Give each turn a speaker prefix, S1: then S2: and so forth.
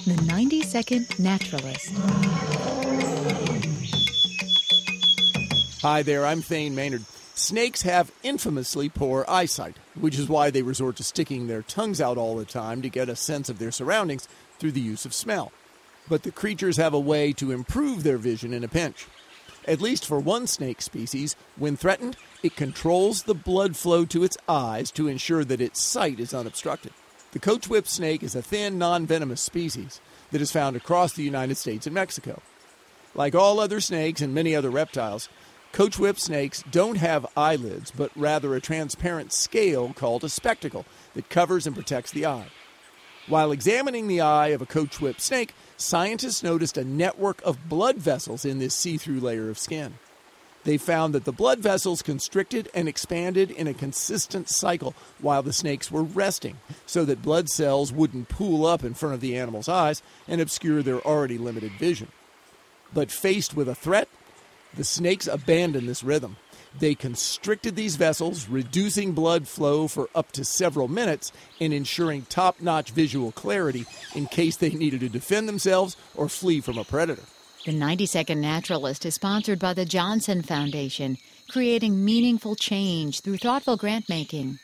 S1: The 90-Second Naturalist.
S2: Hi there, I'm Thane Maynard. Snakes have infamously poor eyesight, which is why they resort to sticking their tongues out all the time to get a sense of their surroundings through the use of smell. But the creatures have a way to improve their vision in a pinch. At least for one snake species, when threatened, it controls the blood flow to its eyes to ensure that its sight is unobstructed. The coach whip snake is a thin, non-venomous species that is found across the United States and Mexico. Like all other snakes and many other reptiles, coach whip snakes don't have eyelids, but rather a transparent scale called a spectacle that covers and protects the eye. While examining the eye of a coach whip snake, scientists noticed a network of blood vessels in this see-through layer of skin. They found that the blood vessels constricted and expanded in a consistent cycle while the snakes were resting, so that blood cells wouldn't pool up in front of the animal's eyes and obscure their already limited vision. But faced with a threat, the snakes abandoned this rhythm. They constricted these vessels, reducing blood flow for up to several minutes and ensuring top-notch visual clarity in case they needed to defend themselves or flee from a predator.
S1: The 90-Second Naturalist is sponsored by the Johnson Foundation, creating meaningful change through thoughtful grant-making.